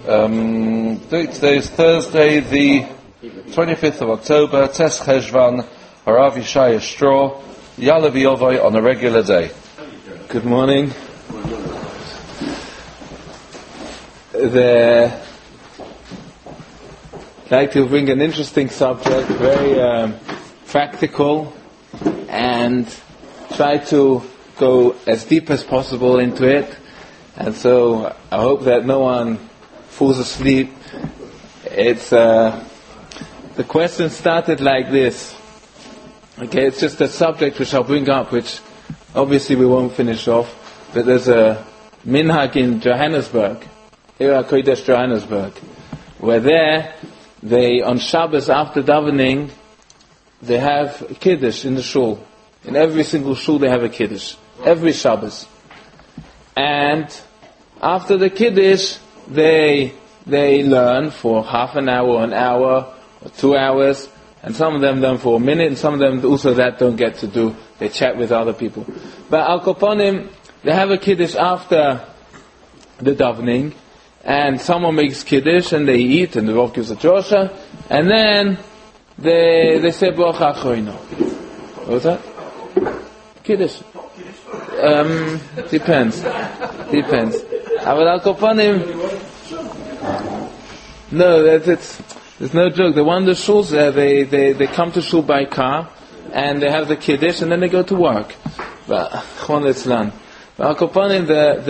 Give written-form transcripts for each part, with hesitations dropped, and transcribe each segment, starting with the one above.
Today is Thursday, the 25th of October, Tes Cheshvan, Harav Yishaya Straw, Yalav Yovoi on a regular day. Good morning. I'd like to bring an interesting subject, very practical, and try to go as deep as possible into it. And so I hope that no one falls asleep. It's the question started like this. Okay, it's just a subject which I'll bring up, which obviously we won't finish off. But there's a minhag in Johannesburg, Ira Kodesh Johannesburg, where they on Shabbos after davening, they have a kiddush in the shul. In every single shul they have a kiddush, every Shabbos. And after the kiddush, they learn for half an hour, or 2 hours, and some of them learn for a minute, and some of them also that don't get to do. They chat with other people. But Al Koponim, they have a kiddush after the davening, and someone makes kiddush, and they eat, and the Rav gives a drosha, and then they say bracha achroina. What was that? Kiddush. Depends. But Al Koponim, no, there's no joke. The one of the shuls there, they come to shul by car, and they have the kiddush, and then they go to work. But Al Koponim,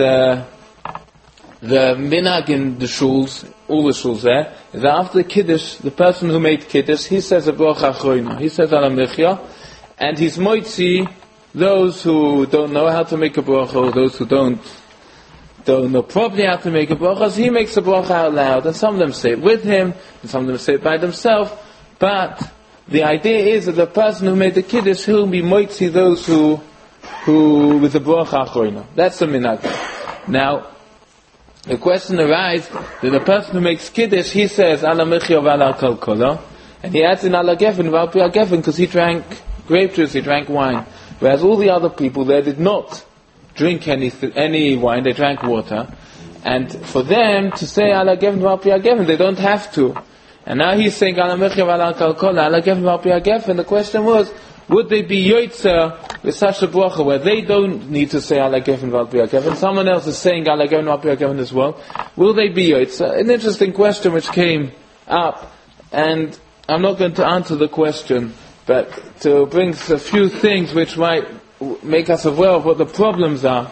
the minhag in the shuls, all the shuls there, is that after the kiddush, the person who made kiddush, he says a bracha achroina. He says ala mechya, and he's moitzi those who don't know how to make a bracha, or those who don't know properly how to make a bracha. So he makes a bracha out loud, and some of them say it with him, and some of them say it by themselves. But the idea is that the person who made the kiddush, he'll be moitzi those who with the bracha achroina. That's the minhag. Now, the question arises that the person who makes kiddush, he says ala mechya v'ala kalkola, and he adds in ala gefen v'al pi gefen because he drank grape juice, he drank wine. Whereas all the other people there did not drink any wine, they drank water. And for them to say ala gefen v'al pi gefen, they don't have to. And now he's saying ala mechya v'ala kalkola, ala gefen v'al pi gefen. The question was, would they be yoitzer with such a bracha where they don't need to say ala gefen v'al pi gefen? Someone else is saying ala gefen v'al pi gefen as well. Will they be yoitzer? An interesting question which came up, and I'm not going to answer the question, but to bring a few things which might make us aware of what the problems are.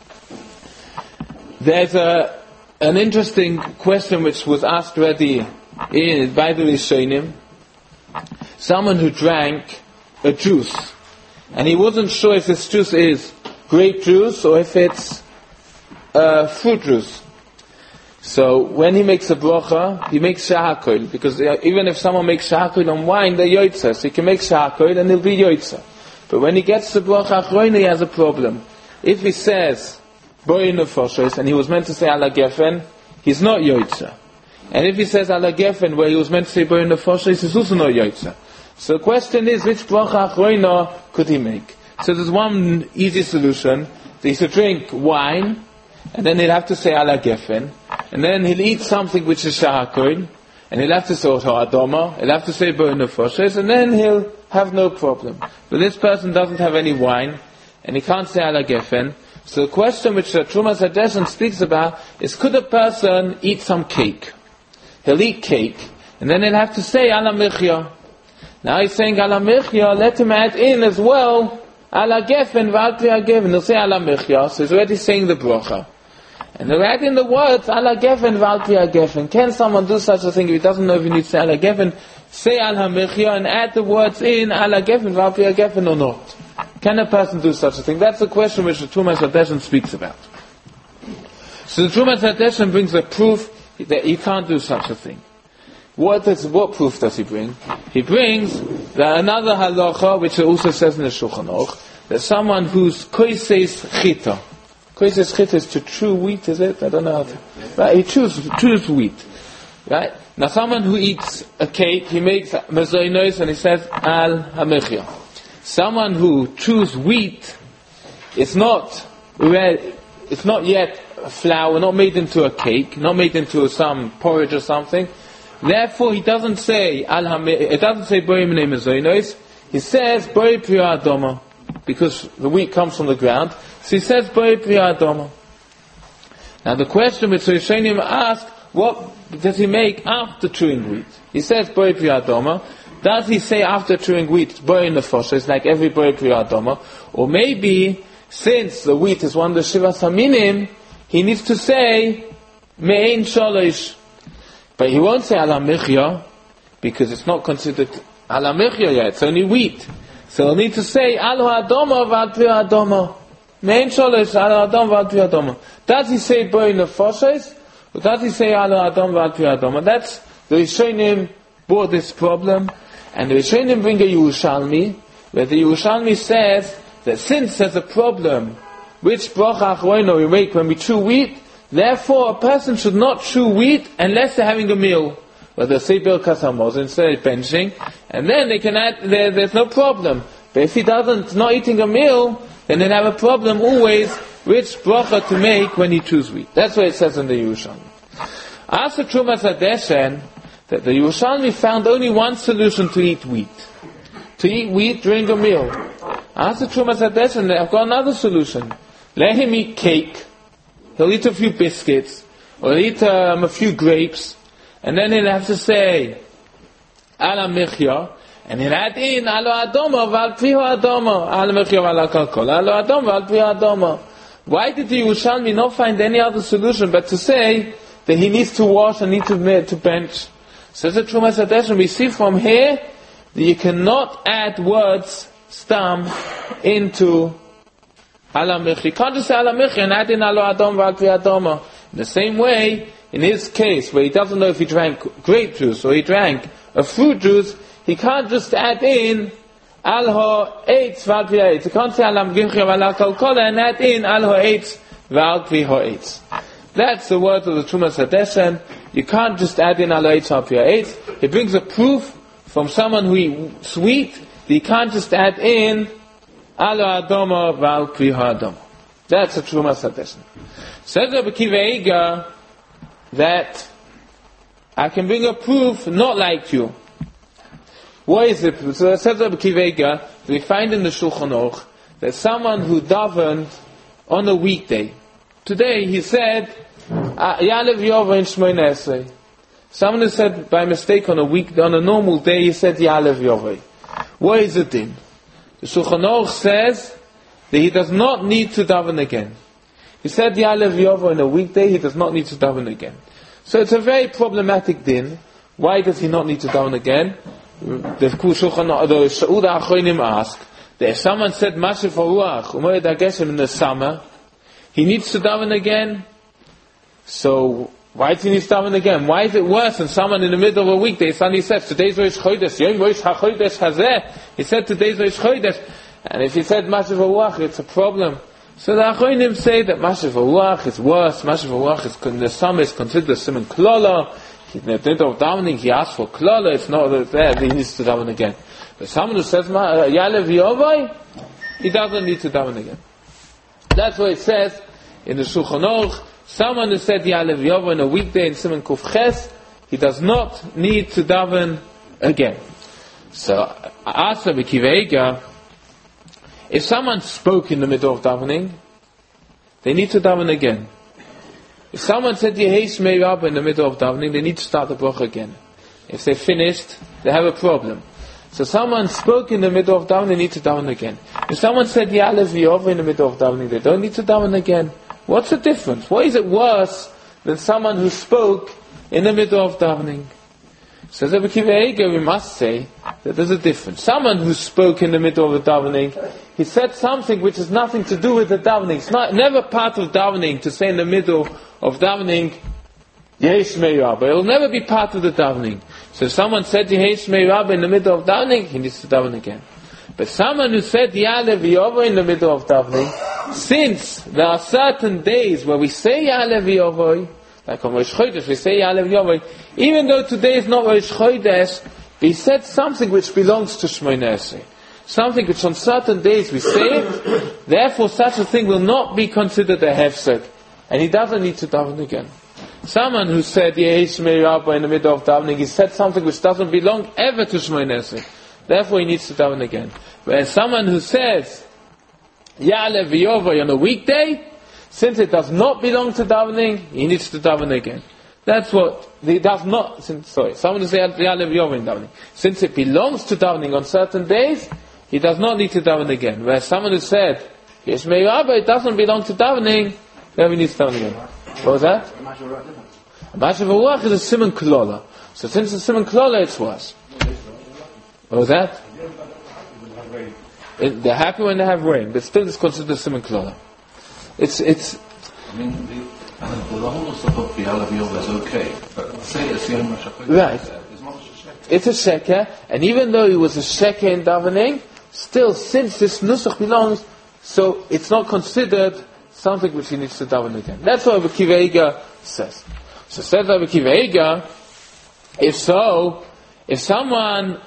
There's an interesting question which was asked already by the Rishonim. Someone who drank a juice, and he wasn't sure if this juice is grape juice or if it's fruit juice. So when he makes a bracha, he makes shahakol, because even if someone makes shahakol on wine, they're yoitza. So he can make shahakol and he'll be yoitza. But when he gets to bracha achroina, he has a problem. If he says boi nefoshes and he was meant to say ala gefen, he's not yoitza. And if he says ala gefen where he was meant to say boi nefoshes, he's also not yoitza. So the question is, which bracha achroina could he make? So there's one easy solution. He should drink wine, and then he'll have to say ala gefen, and then he'll eat something which is shahakol, and he'll have to say adoma, he'll have to say boi nefoshes, and then he'll have no problem. But this person doesn't have any wine, and he can't say ala gefen. So the question which Trumas Hadeshen speaks about is, could a person eat some cake? He'll eat cake, and then he'll have to say ala mechya. Now he's saying ala mechya, let him add in as well ala gefen v'al pi gefen. He'll say ala mechya, so he's already saying the bracha. And they're adding the words ala gefen v'al pi gefen. Can someone do such a thing if he doesn't know if he needs to say ala gefen? Say al hamechya and add the words in ala gefen v'al pi gefen or not? Can a person do such a thing? That's the question which the Trumas Hadeshen speaks about. So the Trumas Hadeshen brings a proof that you can't do such a thing. What proof does he bring? He brings that another halacha, which it also says in the Shulchan Aruch, that someone who's koises chita. Koises chita is to chew wheat, is it? I don't know how to. Right? He chews wheat. Right? Now someone who eats a cake, he makes mezoinos and he says al hamechya. Someone who chews wheat, it's not yet flour, not made into a cake, not made into some porridge or something. Therefore, he doesn't say it doesn't say Bori Minei Mezonos. He says Bori Priya Adoma, because the wheat comes from the ground. So he says Bori Priya Adoma. Now the question which Rishonim ask, what does he make after chewing wheat? He says Bori Priya Adoma. Does he say after chewing wheat Bori Nefoshes, like every Bori Priya Adoma? Or maybe, since the wheat is one of the Shiva Saminim, he needs to say Me'ein Sholosh. But he won't say Ala Michya, because it's not considered Ala Michya yet, it's only wheat. So he'll need to say Ala Adoma Val Priya Adoma. Me'ein Sholosh Ala Adoma Val Priya Adoma. Does he say Bori Nefoshes? Or does he say Ala Adoma Val Priya Adoma? That's the Rishonim brought this problem. And the Rishonim bring a Yerushalmi, where the Yerushalmi says that since there's a problem, which bracha achrono we make when we chew wheat, therefore a person should not chew wheat unless they're having a meal. Whether say Birkas Hamazon instead of benching, and then they can add, there's no problem. But if he not eating a meal, then they'll have a problem always which bracha to make when he chews wheat. That's what it says in the Yerushalmi. As for Trumas Hadeshen, that the Yerushalmi found only one solution to eat wheat. To eat wheat during a meal. As the Trumas Hadeshen, I've got another solution. Let him eat cake. He'll eat a few biscuits. Or he'll eat a few grapes. And then he'll have to say, Ala Michya. And he'll add in, Ala Adoma, Val Priya Adoma. Ala Michya, Val Kalkol. Ala Adoma, Val Priya Adoma. Why did the Yerushalmi not find any other solution but to say that he needs to wash and needs to bench? Says the Trumas Hadeshen, we see from here that you cannot add words, stam, into Ala Michya. You can't just say Ala Michya and add in Ala Adom Val Priya Adoma. In the same way, in his case, where he doesn't know if he drank grape juice or he drank a fruit juice, he can't just add in Al Ha'etz Val Priya Eitz. He can't say Ala Michya Val Kalkola and add in Al Ha'etz Val Priya Eitz. That's the word of the Trumas Hadeshen. You can't just add in Al Ha'etz Val Priya Eitz. He brings a proof from someone who eats wheat that you can't just add in Ala Adoma Val Priya Adoma. That's a Trumas Hadeshen. Says Rabbi Akiva Eiger that I can bring a proof not like you. What is it? So it says Rabbi Akiva Eiger, we find in the Shulchan Aruch that someone who davened on a weekday, today he said, Yalev Yova in Shmoneh Esrei. Someone who said by mistake on a normal day, he said Yalev Yova. What is it in? The Shulchan Aruch says that he does not need to daven again. He said Yalev Yova on a weekday, he does not need to daven again. So it's a very problematic din. Why does he not need to daven again? The Sha'uda Achronim ask that if someone said Mashiv HaRuach, Umoed HaGeshem in the summer, he needs to daven again. So why does he need to daven again? Why is it worse than someone in the middle of a weekday suddenly says today's Rosh Chodesh, Yom Rosh HaChodesh Hazeh? He said today's Rosh Chodesh, and if he said Mashiv HaRuach, it's a problem. So the Achronim say that Mashiv HaRuach is worse. Mashiv HaRuach is in the summer is considered a Simon Klola. In the middle of davening, he asks for Klola. It's not there. He needs to daven again. But someone who says Yalev Yovai, he doesn't need to daven again. That's what it says in the Shulchan Aruch. Someone who said Yalev Yova on a weekday in Simon Kuf Ches, he does not need to daven again. So, Asa Akiva Eiger, if someone spoke in the middle of davening, they need to daven again. If someone said Yehei Shmei Rabbah in the middle of davening, they need to start the bracha again. If they finished, they have a problem. So someone spoke in the middle of davening, they need to daven again. If someone said Yalev Yova in the middle of davening, they don't need to daven again. What's the difference? Why is it worse than someone who spoke in the middle of davening? Says Rabbi Akiva Eiger, we must say that there's a difference. Someone who spoke in the middle of the davening, he said something which has nothing to do with the davening. It's never part of davening to say in the middle of davening, Yehei Shmei Rabbah. It will never be part of the davening. So if someone said Yehei Shmei Rabbah in the middle of davening, he needs to daven again. But someone who said Yalev Yova in the middle of davening, since there are certain days where we say Yalev Yova, like on Rosh Chodesh we say Yalev Yova, even though today is not Rosh Chodesh, he said something which belongs to Shmoneh Esrei. Something which on certain days we say it, therefore such a thing will not be considered a hefsek and he doesn't need to daven again. Someone who said Yehi Shmei Rabba in the middle of davening, he said something which doesn't belong ever to Shmoneh Esrei. Therefore he needs to daven again. Whereas someone who says Ya'aleh v'Yovay on a weekday, since it does not belong to davening, he needs to daven again. That's what he does not. Someone who says Ya'aleh v'Yovay in davening, since it belongs to davening on certain days, he does not need to daven again. Whereas someone who said Yehi Shmei Rabba, it doesn't belong to davening, then he needs to daven again. What was that? Mashav Ruach is a Simon Klola. So since it's Simon Klola, it's worse. What was that? They're happy when they have rain, but still it's considered Simon Klola. It's. I mean, the whole stuff of the Ya'aleh v'Yovay is okay, but say it's Yom HaShacharit. Right. It's a sheker, and even though it was a sheker in davening, still, since this nusach belongs, so it's not considered something which he needs to daven again. That's what Rabbi Akiva Eiger says. So says Rabbi Akiva Eiger, if someone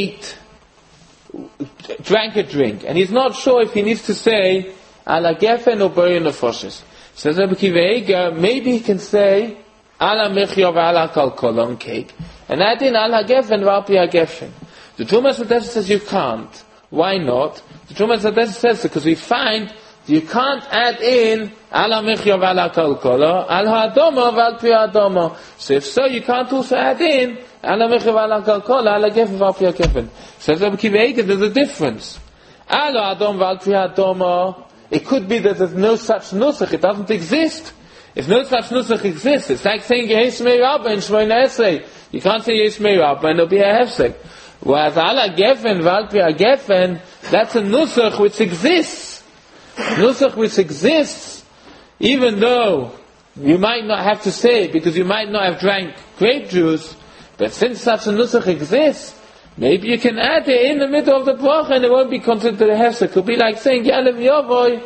drank a drink, and he's not sure if he needs to say ala gefen or b'rei nefoshes, says Rabbi Akiva Eiger, maybe he can say ala mechya v'ala kalkol on cake, and add in ala gefen v'al pi gefen. The Trumas Hadesh says you can't. Why not? The Trumas Hadesh says because we find you can't add in ala mechya v'ala kalkola, al ha'adoma v'al pi ha'adoma. So if so, you can't also add in ala mechya v'ala kalkola, ala gefen v'al pi ha'gefen. Says Rabbi Akiva Eiger, there's a difference. Ala ha'adom v'al pi ha'adoma, it could be that there's no such nusach, it doesn't exist. If no such nusach exists, it's like saying Yehi Shmei Rabba in Shmoneh Esrei. You can't say Yehi Shmei Rabba and there'll be a hefsek. Whereas ala gefen v'al pi ha'gefen, that's a nusach which exists. Nusach which exists, even though you might not have to say it because you might not have drank grape juice, but since such a nusach exists, maybe you can add it in the middle of the bracha and it won't be considered a hefsek. It could be like saying Ya'aleh v'Yovay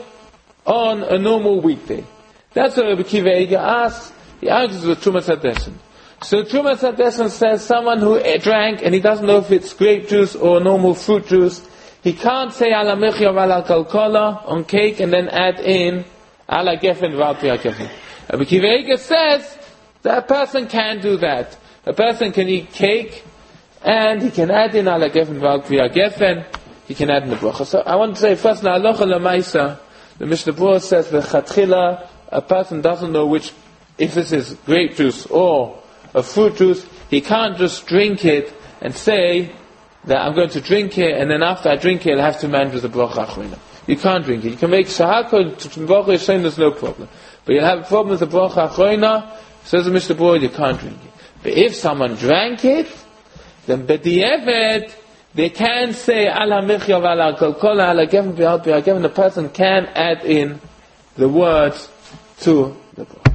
on a normal weekday. That's what Rabbi Akiva Eiger asks. He argues with Trumas Hadeshen. So Trumas Hadeshen says someone who drank and he doesn't know if it's grape juice or normal fruit juice, he can't say ala mechya v'ala kalkola on cake and then add in ala gefen v'al pi ha'gefen. Rabbi Akiva Eiger says that a person can do that. A person can eat cake and he can add in ala gefen v'al pi ha'gefen. He can add in the bracha. So I want to say first, na halacha l'maisa, the Mishnah Berurah says v'chatchila, a person doesn't know if this is grape juice or a fruit juice, he can't just drink it and say that I'm going to drink it, and then after I drink it, I'll have to manage with the bracha achrona. You can't drink it. You can make shahakol to bracha yishayin, there's no problem. But you'll have a problem with the bracha achrona, says the Mishnah Berurah, you can't drink it. But if someone drank it, then b'di'evet, they can say ala mechya v'ala kalkola, ala gefen v'al pi ha'gefen, the person can add in the words to the bracha.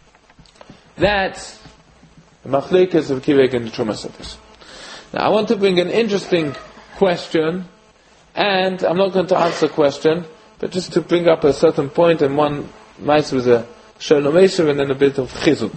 That's the machlekes of Akiva Eiger and the Trumas Hadeshen. Now I want to bring an interesting question, and I'm not going to answer the question, but just to bring up a certain point, and one might with a Shalom Eshev and then a bit of Chizuk.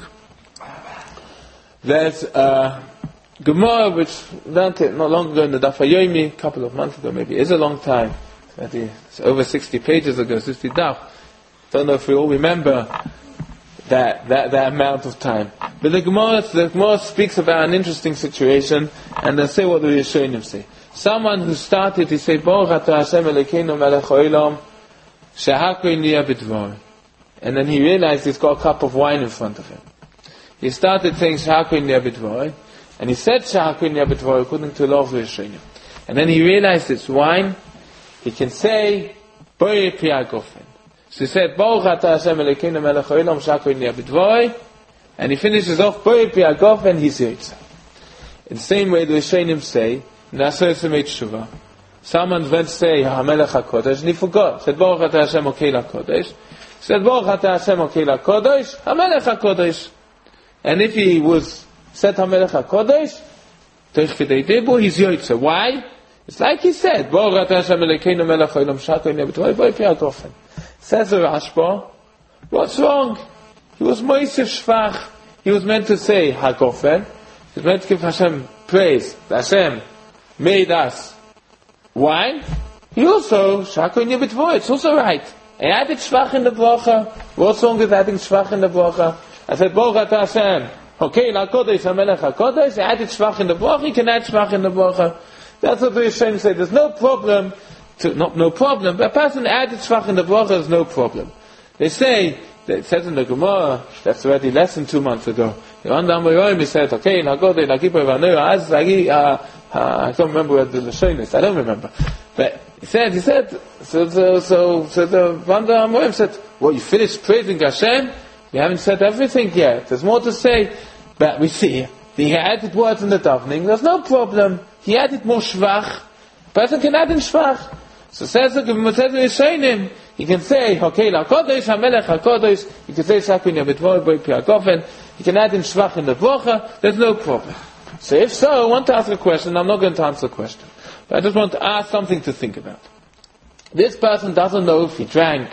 There's a Gemara which learned it not long ago in the Daf HaYomi, a couple of months ago, maybe it's a long time. It's over 60 pages ago, 60 Daf. Don't know if we all remember that amount of time. But the Gemara speaks about an interesting situation, and they say what the Rishonim say. Someone who started, he said, Baruch atah Hashem Elokeinu melech haolam, shehakol niyeh b'dvor. And then he realized he's got a cup of wine in front of him. He started saying shehakol niyeh b'dvor, and he said shehakol niyeh b'dvor according to the law of the Rishonim. And then he realized it's wine. He can say b'rei pi ha'gefen. So he said, Baruch atah Hashem Elokeinu melech haolam, shehakol niyeh b'dvor, and he finishes off b'rei pi ha'gefen, he's yotza. In the same way the Rishonim say, someone went to say HaMelech HaKodesh and he forgot. Said Baruch atah Hashem Okei LaKodesh. Said Baruch atah Hashem Okei LaKodesh, HaMelech HaKodesh. And if he said HaMelech HaKodesh, Teich K'dei Dibu, he's Yotze. Why? It's like he said, Baruch atah Hashem Elokeinu melech haolam, shehakol niyeh b'dvor, b'rei pi ha'gefen. Says the Rashba, what's wrong? He was Moisef Shvach. He was meant to say HaGofen. He was meant to give Hashem praise. Hashem made us wine. He also, shehakol niyeh b'dvor, it's also right. added Shvach in the Bracha. What song is adding Shvach in the Bracha? I said, Baruch Atah Hashem. Okay, LaKodesh, HaMelech HaKodesh, he added Shvach in the Bracha, he can add Shvach in the Bracha. That's what the Rishonim say. There's no problem, no problem, but a person added Shvach in the Bracha, there's no problem. They say, it says in the Gemara, that's already less than 2 months ago. He said, okay, LaKodesh, LaKippur, I don't remember where the Lashon is, I don't remember. But he said, so the Vanda Amorim said, well, you finished praising Hashem? You haven't said everything yet. There's more to say. But we see, he added words in the davening. There's no problem. He added more shvach. Person can add in shvach. So says the Rishonim, he can say, okay, LaKodesh, HaMelech HaKodesh. He can say, Sakin Yavitvoi, Boi Piagofen. He can add in shvach in the bracha. There's no problem. So if so, I want to ask a question. I'm not going to answer the question. But I just want to ask something to think about. This person doesn't know if he drank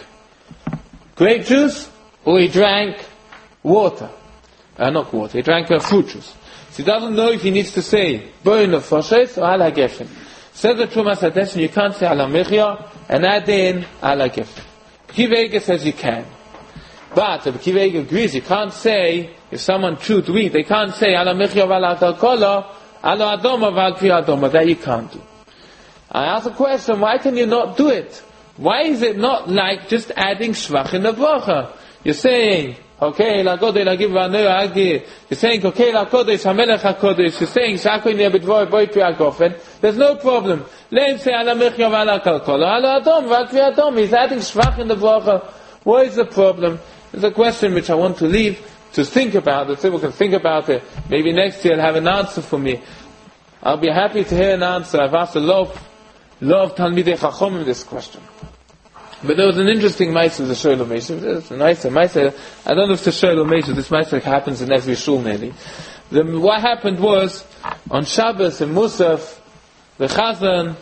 grape juice or he drank water. Not water, he drank fruit juice. So he doesn't know if he needs to say Boin of Foshes or Ala Gefen. Says the Trumas HaDeshen, you can't say Ala Mechia and add in Ala Gefen. Kivega says you can. But the Kivega agrees, you can't say, if someone chewed wheat, they can't say Ala Mechia Ala Talkola, Ala Adoma Val Kri Adoma. That you can't do. I ask a question, why can you not do it? Why is it not like just adding Shvach in the bracha? You're saying, okay, LaKodesh, LaKippur, you're saying, okay, LaKodesh, HaMelech HaKodesh, you're saying, Shakoi Ne'ebetvoi, Boi Piagofen, there's no problem. Let him say, Ala Mechia Vala Kalkola, Ala Adom, Val Kri Adom, he's adding Shvach in the bracha. What is the problem? It's a question which I want to leave to think about. Let's say we can think about it. Maybe next year I'll have an answer for me. I'll be happy to hear an answer. I've asked a lot of Talmidei Chachomim this question. But there was an interesting Ma'aser, the Sholem Meishav. It's a nice Ma'aser. I don't know if the Sholem Meishav, this Ma'aser happens in every shul nearly. What happened was, on Shabbos in Musaf, the Chazan,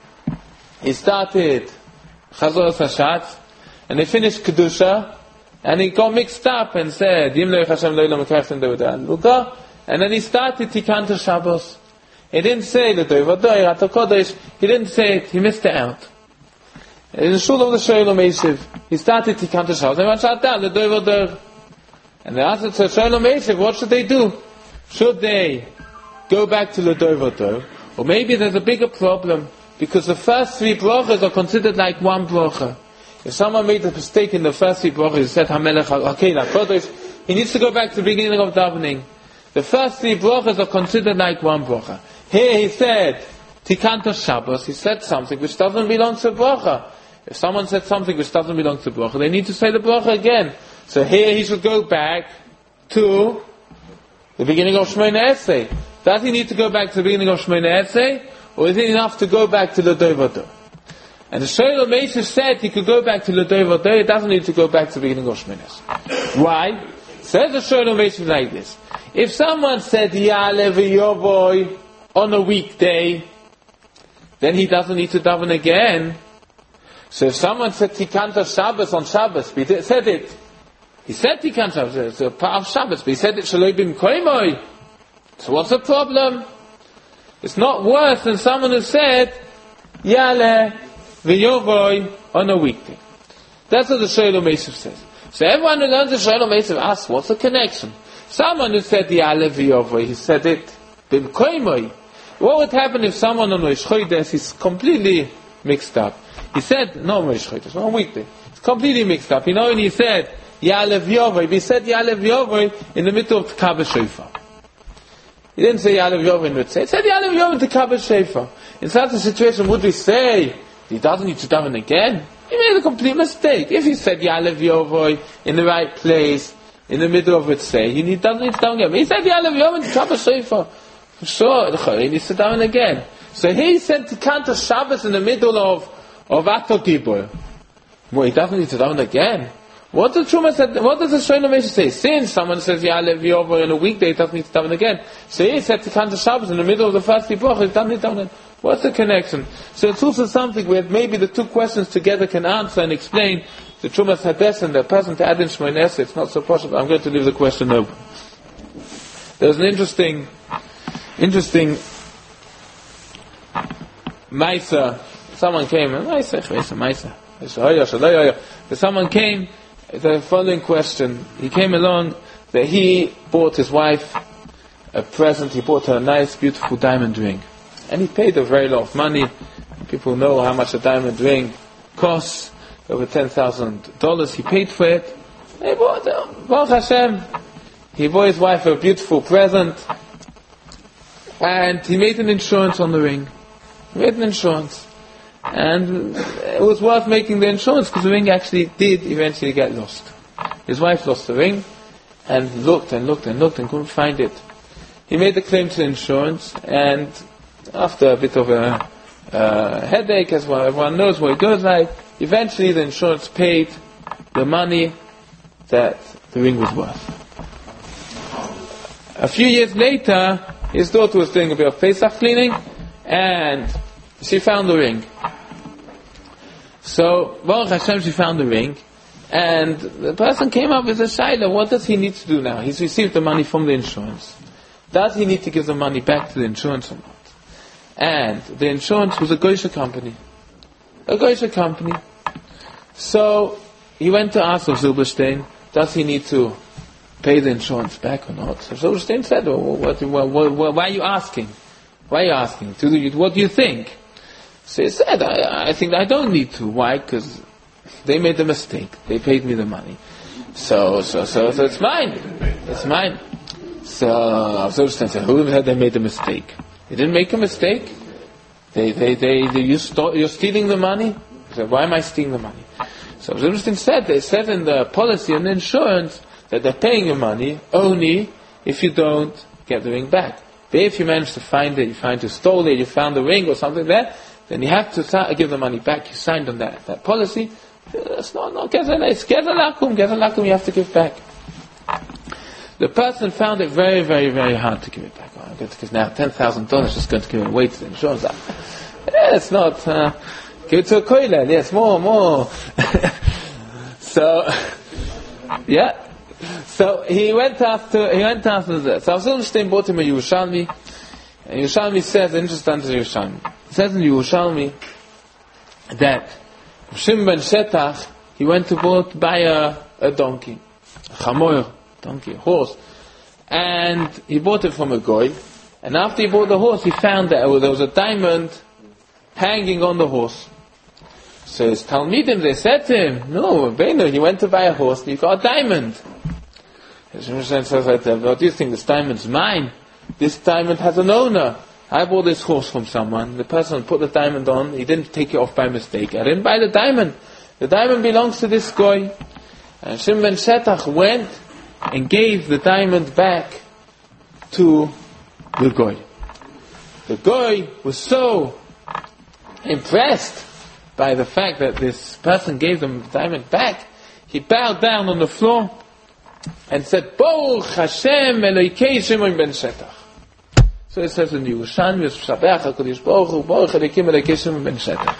he started Chazor Hashatz, and he finished Kedusha, and he got mixed up and said, Yim Leich Hashem Lo'olam K'Heftem De'udah Luka, and then he started Tikanta Shabbos. He didn't say the Doivadoi, Rato Kodesh, he didn't say it, he missed it out. In the shul of the Sholem Meishav, he started Tikanta Shabbos, and he shut down the Doivadoi. And they asked the Sholem Meishav, what should they do? Should they go back to the Doivadoi? Or maybe there's a bigger problem, because the first 3 brachas are considered like one bracha. If someone made a mistake in the first 3 brachas, he said HaMelech HaKodesh, he needs to go back to the beginning of davening. The first 3 brachas are considered like one bracha. Here he said, Tikanta Shabbos, he said something which doesn't belong to bracha. If someone said something which doesn't belong to bracha, they need to say the bracha again. So here he should go back to the beginning of Shemona Esrei. Does he need to go back to the beginning of Shemona Esrei, or is it enough to go back to the Doivador? And the Sholem Meishav said he could go back to the Doivador, he doesn't need to go back to the beginning of Shemona Esrei. Why? Says the Sholem Meishav like this. If someone said Ya'aleh v'Yovoy on a weekday, then he doesn't need to daven again. So if someone said Tikanta Shabbos on Shabbos, he said it. He said Tikanta Shabbos, it's a part of Shabbos, but he said it Shaloi Bim Koimoy. So what's the problem? It's not worse than someone who said Ya'aleh v'Yovoy on a weekday. That's what the Sholem Meishav says. So everyone who learns the Sholem Meishav asks, what's the connection? Someone who said Ya'aleh v'Yovoy, he said it Bim Koimoy. What would happen if someone on Rosh Chodesh is completely mixed up? He said, no Rosh Chodesh, on weekday. It's completely mixed up. You know when he said Ya'aleh v'Yovoy, he said Ya'aleh v'Yovoy in the middle of Tekabah Shofar. He didn't say Ya'aleh v'Yovoy in Ritzah. He said Ya'aleh v'Yovoy in Tekabah Shofar. In such a situation, would we say he doesn't need to daven again? He made a complete mistake. If he said Ya'aleh v'Yovoy in the right place, in the middle of Ritzah, he doesn't need to daven again. But he said Ya'aleh v'Yovoy in Tekabah Shofar. Sure, the Chorei needs to daven again. So he said Tikanta Shabbos in the middle of Ato Gibor. Well, he doesn't need to daven again. What does the Sholem Meishav say? Since someone says Ya'aleh v'Yovoy on a weekday, he doesn't need to daven again. So he said Tikanta Shabbos in the middle of the first 3 brachas, he doesn't need to daven again. What's the connection? So it's also something where maybe the 2 questions together can answer and explain the Trumas HaDeshen and the person to add in Shemona Esrei. It's not so possible. I'm going to leave the question open. There's an interesting Ma'aser. Someone came and Ma'aser. So someone came, the following question, he came along that he bought his wife a present, he bought her a nice beautiful diamond ring. And he paid a very lot of money. People know how much a diamond ring costs, over $10,000. He paid for it. He bought it. Baruch Hashem. He bought his wife a beautiful present. And he made an insurance on the ring. He made an insurance. And it was worth making the insurance because the ring actually did eventually get lost. His wife lost the ring and looked and couldn't find it. He made the claim to the insurance, and after a bit of a headache, as well, everyone knows what it goes like, eventually the insurance paid the money that the ring was worth. A few years later, his daughter was doing a bit of Pesach cleaning, and she found the ring. So, Baruch Hashem, she found the ring, and the person came up with a shaila, what does he need to do now? He's received the money from the insurance. Does he need to give the money back to the insurance or not? And the insurance was a Goysha company. A Goysha company. So, he went to ask of Zilberstein, does he need to pay the insurance back or not? So Zilberstein said, why are you asking? Why are you asking? What do you think? So he said, I think I don't need to. Why? Because they made a mistake. They paid me the money. So it's mine. It's mine. So Zilberstein said, who said they made a mistake? They didn't make a mistake. You're stealing the money? He said, why am I stealing the money? So Zilberstein said, they said in the policy and the insurance that they're paying you money only if you don't get the ring back. But if you manage to find it, you find you stole it, you found the ring or something there, then you have to give the money back. You signed on that policy. It's not it's Gezalakum, you have to give back. The person found it very, very, very hard to give it back. I'm going to give now $10,000, just going to give it away to the insurance. It's not, give it to a koilel, yes, more. So, yeah. So he went after that. So Zilberstein bought him a Yerushalmi. And Yerushalmi says, interesting to Yerushalmi. It says in Yerushalmi that Shimon ben Shetach, he went to buy a donkey, a chamoyer, donkey, a horse. And he bought it from a goy. And after he bought the horse, he found that there was a diamond hanging on the horse. So his Talmidim, they said to him, no, Beinu, he went to buy a horse and he got a diamond. His Shimon says, what do you think, this diamond's mine? This diamond has an owner. I bought this horse from someone. The person put the diamond on. He didn't take it off by mistake. I didn't buy the diamond. The diamond belongs to this guy. And Shimon ben Shetach went and gave the diamond back to the guy. The guy was so impressed by the fact that this person gave them the diamond back, he bowed down on the floor and said, Baruch Hashem Eloikei Shimon ben Shetach. So it says in Yerushalmi, Shabeach HaKadosh Baruch Hu, Baruch Elokim Eloikei Shimon ben Shetach.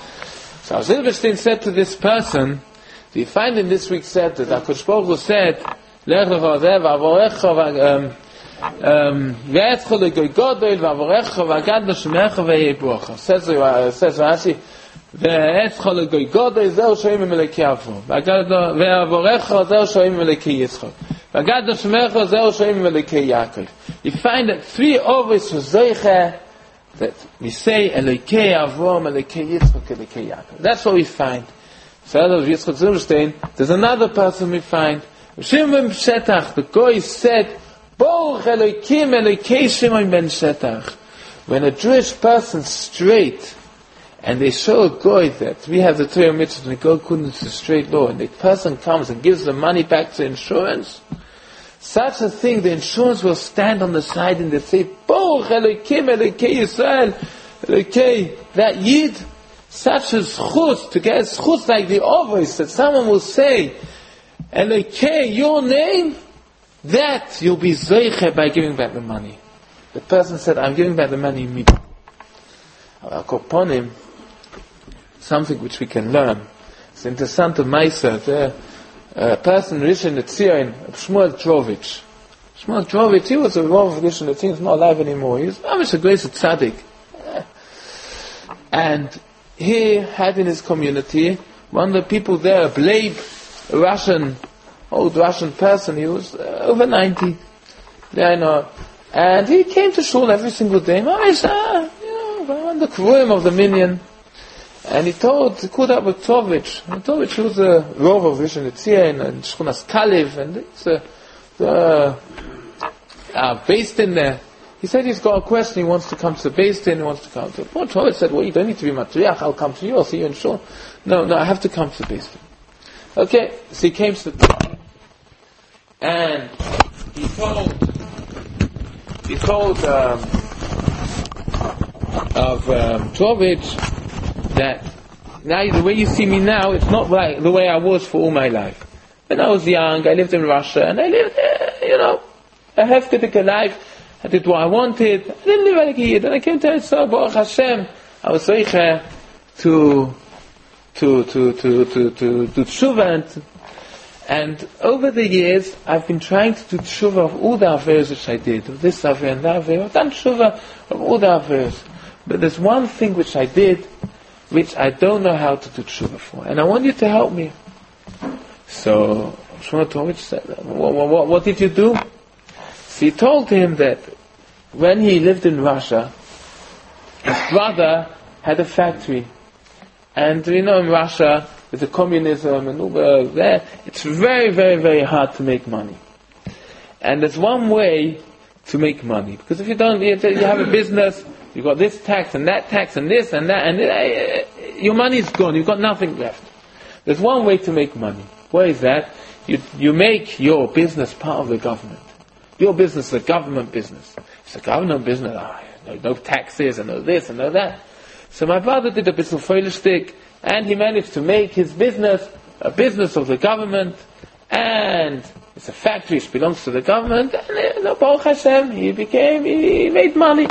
So Zilberstein said to this person, we find in this week's set that HaKadosh Baruch Hu said, Lecha v'azev v'avorecha v'etzcho l'goy godol v'avorecha v'agad l'shemecha v'yebucha. Says Rashi, v'etzcho l'goy godol zeu shoyim emelekei avo v'avorecha zeu shoyim emelekei Yitzchak v'agad l'shemecha zeu shoyim emelekei Yaakov. You find that three always for Zoiche, that we say Elokei Avram, Elokei Yitzchak, Elokei Yaakov. That's what we find. So of Yitzchak Zilberstein, there's another person we find. Shimon ben Shetach, the guy said, Baruch Elokim Elokei Shimon ben Shetach. When a Jewish person's straight, and they show a guy that we have the Torah mitzvah, and the guy couldn't do straight law, and the person comes and gives the money back to insurance, such a thing, the insurance will stand on the side and they say, Baruch Elokim Elokei Yisrael, Elokei, that Yid, such a zchus, to get a zchus like the ovois, that someone will say, Elokei, your name, that you'll be zeiche by giving back the money. The person said, I'm giving back the money immediately. I'll call upon him something which we can learn. It's interesting to Maisa, a person, Rishon LeZion, Shmuel Drovich. Shmuel Drovich, he was a Rav of Rishon LeZion, he's not alive anymore. He was a great tzaddik. And he had in his community one of the people there, a Bleib, a old Russian person, he was over 90, and he came to shul every single day. I'm the Kvuim of the minyan. And he called up with Tovich. And Tovich was a Rov of Rishon LeZion and Shchunas Kalev, and he's based in there. He said he's got a question, he wants to come to the Beis Din, he wants to come to... Poor Tovich said, well, you don't need to be matriach, I'll come to you, I'll see you in shul. No, I have to come to the Beis Din. Okay, so he came to the Beis Din. And he told Tovich that now the way you see me now, it's not like the way I was for all my life. When I was young, I lived in Russia, and I lived, a heftiger life. I did what I wanted. I didn't live like a Yid. And I came to Israel, Baruch Hashem. I was zeicher to tshuva, and over the years, I've been trying to do tshuva of all the averos which I did, of this aver and that aver. I've done tshuva of all the averos. But there's one thing which I did, which I don't know how to do tshuva for, and I want you to help me. So Shmuel Tovich said, what did you do? So he told him that when he lived in Russia, his brother had a factory, and in Russia with the communism and all there, it's very, very, very hard to make money. And there's one way to make money, because if you don't, you have a business. You've got this tax and that tax and this and that, and your money is gone. You've got nothing left. There's one way to make money. What is that? You make your business part of the government. Your business is a government business. It's a government business. No taxes and no this and no that. So my brother did a bit of feuillistic, and he managed to make his business a business of the government, and it's a factory which belongs to the government, and Baruch Hashem, he made money.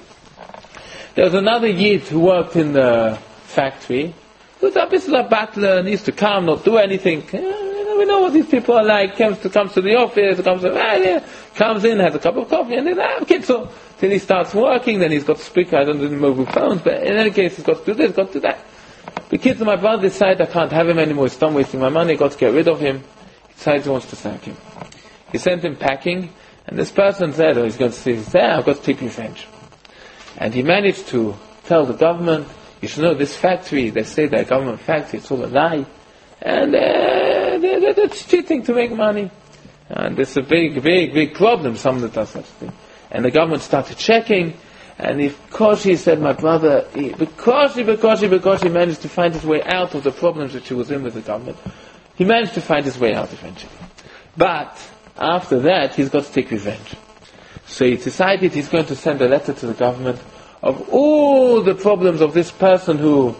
There was another Yid who worked in the factory, who was a bit of a battler, and he used to come, not do anything. We know what these people are like. Comes to the office, comes in, has a cup of coffee, and then till he starts working. Then he's got to speak. I don't do mobile phones, but in any case, he's got to do this, got to do that. The kids of my brother decide I can't have him anymore. He's done wasting my money. Got to get rid of him. He decides he wants to sack him. He sent him packing, and this person said, he's going to say, I've got to take revenge. And he managed to tell the government, you should know this factory, they say they're a government factory, it's all a lie. And they're cheating to make money. And it's a big, big, big problem, someone that does such a thing. And the government started checking, and because he said, my brother, because he managed to find his way out of the problems that he was in with the government, he managed to find his way out eventually. But after that, he's got to take revenge. So he decided he's going to send a letter to the government of all the problems of this person who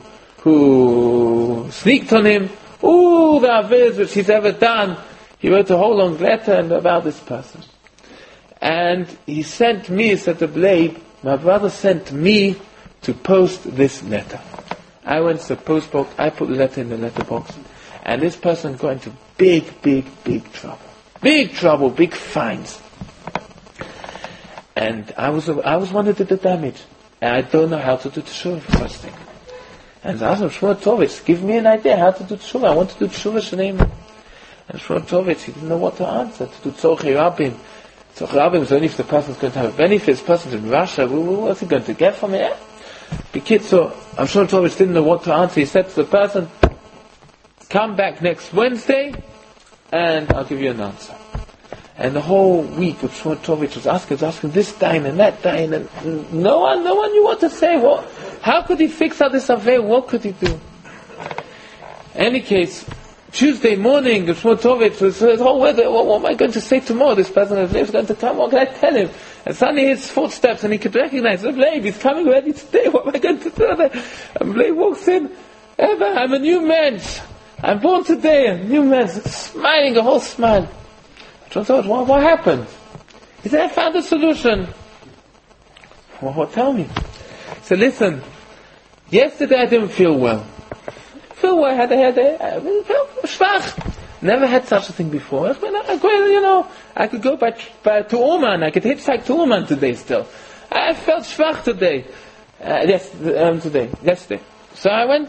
sneaked on him, all the averos which he's ever done. He wrote a whole long letter about this person. And he sent me, said the Bleib, my brother sent me to post this letter. I went to the post box, I put the letter in the letterbox, and this person got into big, big, big trouble. Big trouble, big fines. And I was one who did the damage. And I don't know how to do tshuva for such thing. And I asked him, Shmuel Tovich, give me an idea how to do tshuva. I want to do tshuva shneimah. And Shmuel Tovich, he didn't know what to answer. To do tzorchei rabim. Tzorchei rabim is only if the person's going to have a benefit. This person's in Russia. What's he going to get from it? So Shmuel Tovich didn't know what to answer. He said to the person, come back next Wednesday, and I'll give you an answer. And the whole week of Shmuel Tovich was asking this dine and that dine, and no one knew what to say. How could he fix out this affair? What could he do? In any case, Tuesday morning, Shmuel Tovich was what am I going to say tomorrow? This person is going to come. What can I tell him? And suddenly his footsteps, and he could recognize the Bleib. He's coming ready today. What am I going to do? And Bleib walks in. I'm a new man. I'm born today. A new man, smiling, a whole smile. What happened? He said, I found a solution. What? Tell me. So listen, yesterday I didn't feel well. I had schwach. Never had such a thing before. I could go to Uman. I could hitchhike to Uman today still. I felt schwach today. Yesterday. So I went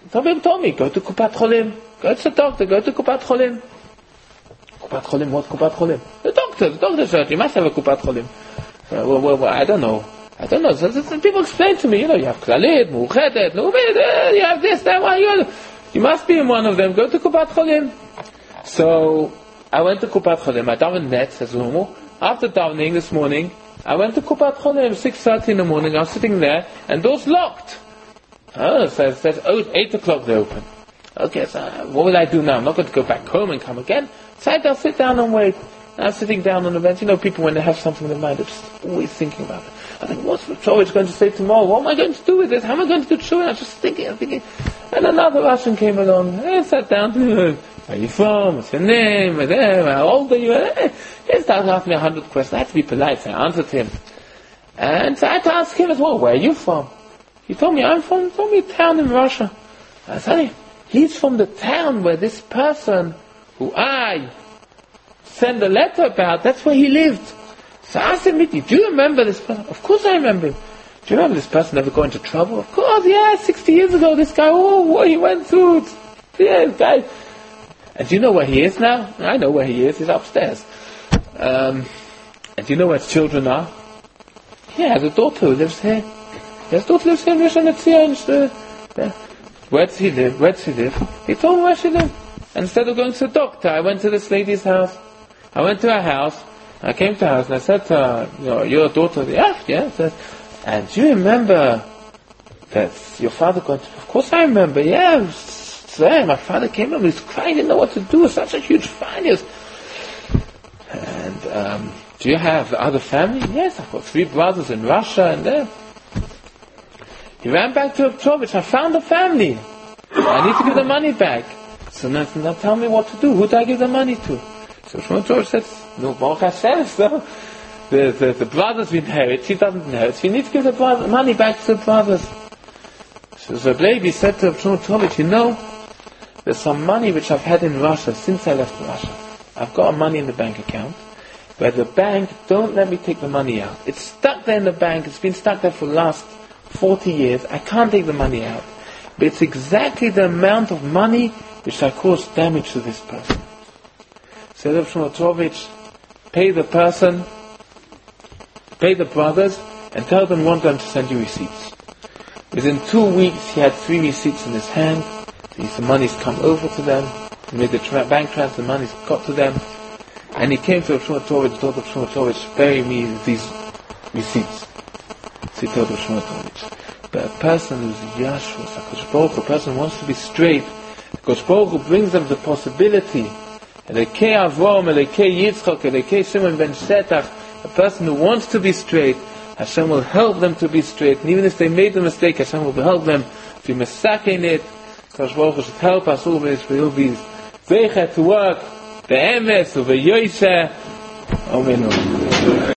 Some people told me, go to Kupat Cholim, go to the doctor, go to Kupat Cholim. Kupat Cholim, what's Kupat Cholim? The doctor said, you must have a Kupat Cholim. Well, I don't know. So people explain to me, you have Klalit, Muchedet, you have this, that, you must be in one of them, go to Kupat Cholim. So, I went to Kupat Cholim, I davened net, as normal. After davening this morning, I went to Kupat Cholim, 6:30 in the morning, I was sitting there, and doors locked. It says 8 o'clock they open. Okay, so what will I do now? I'm not going to go back home and come again. So I'll sit down and wait. I'm sitting down on the bench. People when they have something in their mind, they're just always thinking about it. I think, what's the Torah going to say tomorrow? What am I going to do with this? How am I going to do Torah? I'm just thinking. And another Russian came along. I sat down. Where are you from? What's your name? How old are you? He started asking me 100 questions. I had to be polite, so I answered him. And so I had to ask him as well, where are you from? He told me, I'm from a town in Russia. I said, he's from the town where this person who I sent a letter about, that's where he lived. So I asked him, do you remember this person? Of course I remember him. Do you remember this person ever got into trouble? Of course, yeah, 60 years ago, this guy, what he went through. Yeah, this guy. And do you know where he is now? I know where he is, he's upstairs. And do you know where his children are? He has a daughter who lives here. His daughter lives here in Rishon LeZion. Where does he live? He told me where she lived. And instead of going to the doctor, I went to this lady's house. I went to her house. I came to her house and I said to her, your daughter, yeah. And do you remember that your father got, of course I remember, yeah. My father came up, he was crying, didn't know what to do, it was such a huge fire. And, do you have other family? Yes, I've got 3 brothers in Russia and there. He ran back to Petrovich. I found the family. I need to give the money back. So now tell me what to do. Who do I give the money to? So Petrovich says, no, Baruch Hashem. So the brothers inherit. He doesn't inherit. So you need to give the money back to the brothers. So the lady said to Petrovich, there's some money which I've had in Russia since I left Russia. I've got money in the bank account. But the bank don't let me take the money out. It's stuck there in the bank. It's been stuck there for the last 40 years. I can't take the money out. But it's exactly the amount of money which I caused damage to this person. So Rav Shmulevich, pay the person, pay the brothers, and tell them one time to send you receipts. Within 2 weeks, he had 3 receipts in his hand. The money's come over to them. He made the bank transfer, the money's got to them. And he came to Rav Shmulevich, told Rav Shmulevich, bury me these receipts. So he told Rav Shmulevich, but a person who's Yashus, HaKadosh Baruch Hu, a person who wants to be straight, HaKadosh Baruch Hu brings them the possibility. Elekei Avrom, Elekei Yitzchak, Elekei Shimon ben Shetach, a person who wants to be straight, Hashem will help them to be straight. And even if they made a mistake, Hashem will help them to be mesaken it. HaKadosh Baruch Hu should help us always. We will be zeichet to work. The emes of a yoiseh. Amen.